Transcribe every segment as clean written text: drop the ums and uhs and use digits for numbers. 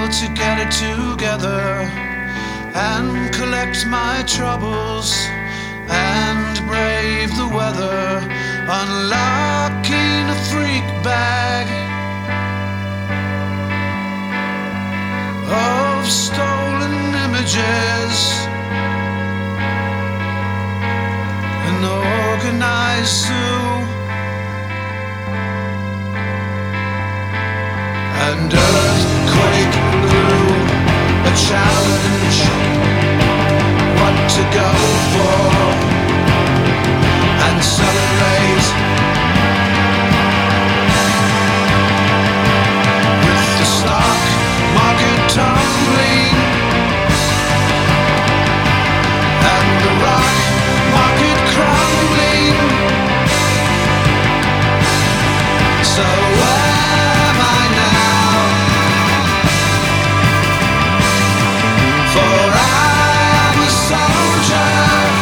to get it together and collect my troubles and brave the weather, unlocking a freak bag of stolen images, an organized zoo, and earthquake grew a challenge, what to go for, and celebrate with the stock market tumbling and the rock market crumbling. So where am I now? For I am a soldier.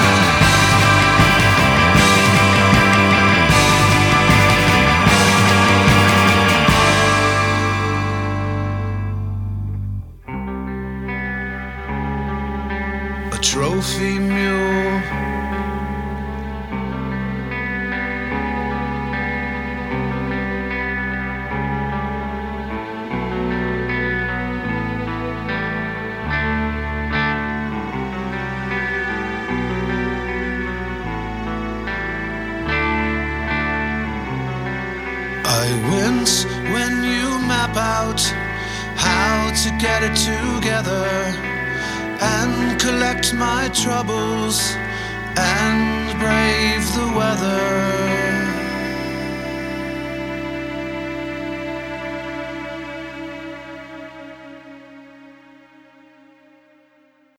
A trophy mule, I wince when you map out how to get it together and collect my troubles and brave the weather.